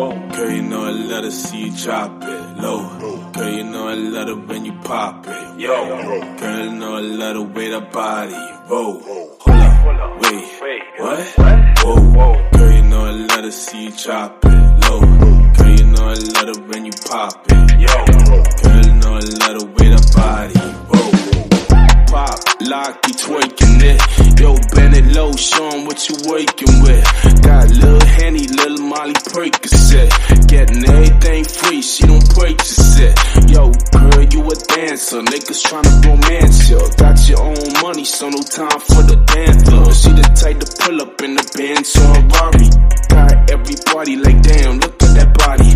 Girl, you know I love to see you drop it low. Girl, you know I love it when you pop it. Girl, you know I love the way that body roll. Hold up, wait, what? Whoa. Girl, you know I love to see you drop it low. Girl, you know I love it when you pop it. Girl, you know I love the way that body roll. Pop, lock, you twerking it. Yo, bend it low, show 'em what you working with. Got Lil Henny, Lil Molly Percocet. Getting everything free, she don't purchase it. Yo, girl, you a dancer, niggas tryna romance you. Got your own money, so no time for the dancer. She the type to pull up in the Benz or a Rari. Got everybody like, damn, look at that body.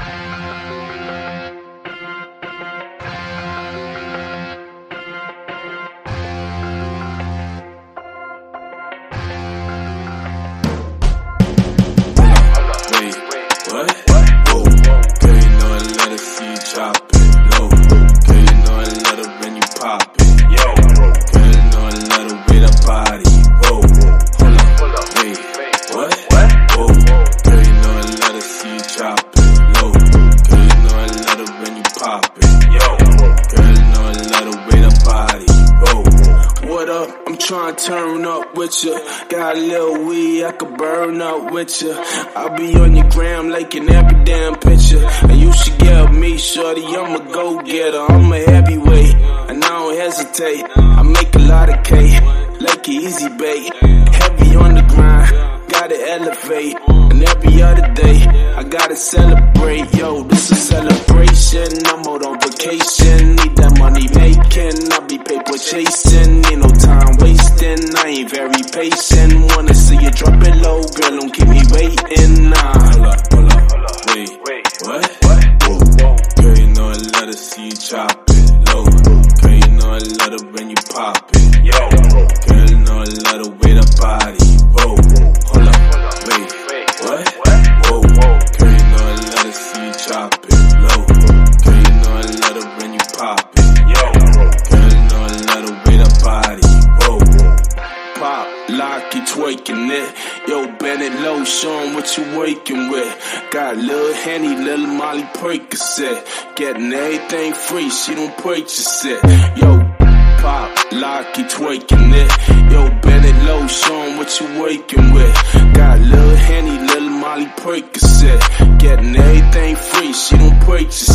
What? Whoa. Girl, you know I love to see you drop it low. Girl, you know I love it when you pop it. Girl, you know I love the way that body roll. Hold up, wait, what? Whoa. Girl, you know I love to see you drop it low. Girl, you know I love it when you pop it. Girl, you know I love the way that body roll. What up? I'm trying to turn up with ya. Got a little weed, I could burn up with ya. I'll be on your gram liking every damn picture. And you should get me, shorty, I'm a go-getter. I'm a heavyweight, and I don't hesitate. I make a lot of cake, like an easy bait. Heavy on the grind, gotta elevate. And every other day, I gotta celebrate. Yo, this a celebration, I'm out on vacation. Need that money making, I be paper chasing. Ain't no time wasting, I ain't very patient. Wanna see you drop it low, girl, don't keep me waiting. Nah, hold up, wait, what? Whoa. Girl, you know I love to see you drop it low. Girl, you know I love it when you pop it. Girl, you know I love the way that body roll. Hold up, wait, what? Whoa. Girl, you know I love to see you drop it low. Girl, you know I love it when you pop it. Girl, you know I love the way that body roll. Pop, lock, you twerking it. Yo, bend it low, show 'em what you working with. Got Lil Henny, Lil Molly Percocet. Getting everything free, she don't purchase it. Yo, pop, lock, you twerking it. Yo, bend it low, show 'em what you working with. Got Lil Henny, Lil Molly Percocet. Getting everything free, she don't purchase